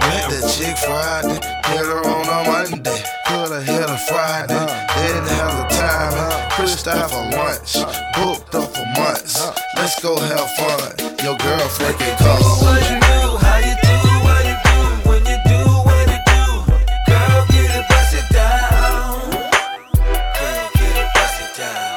Met the chick Friday, hit her on a Monday. Could have hit her Friday, didn't have the time. Pushed out for lunch, booked up for months. Let's go have fun. Your girlfriend can call. What you do, how you do, what you do, when you do what you do. Girl, get it, bust it down. Girl, get it, bust it down.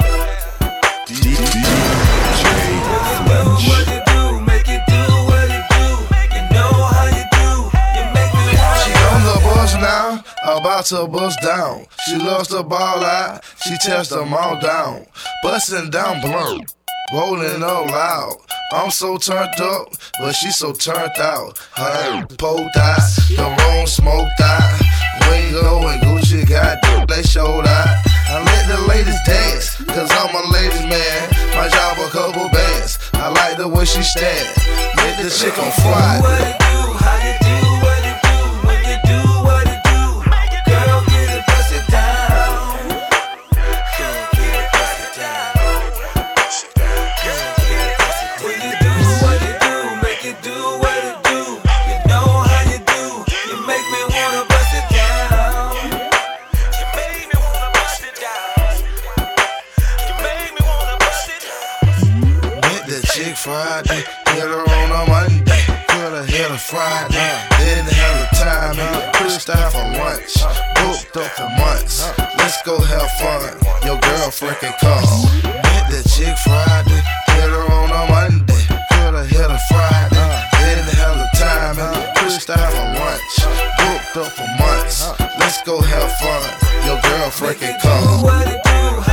What you do, make it do what you do. You know how you do, you make me wanna. She on the bus now, about to bust down. She loves to ball out, she tears them all down. Busting down blunt, rolling up loud. I'm so turned up, but she so turned out. Her poked out, the wrong smoked out. Wingo and Gucci got they showed out. I let the ladies dance, cause I'm a ladies man. My job a couple bands, I like the way she stand. Get the chick on Friday. What you do, how you do, what you do, when you do what you do. Girl, get it, bust it down. Girl, get it, bust it down. When you do what you do, make it do what it do. You know how you do, you make me wanna bust it down. You make me wanna bust it down. You make me wanna bust it down. Met the chick Friday, hit her on a Monday. Coulda hit her Friday, didn't have the time. Pushed out for lunch, booked up for months. Let's go have fun. Your girlfriend can call. Met the chick Friday, hit her on a Monday. Coulda hit her Friday, didn't have the time. Pushed out for lunch, booked up for months. Let's go have fun. Your girlfriend can call. What you do,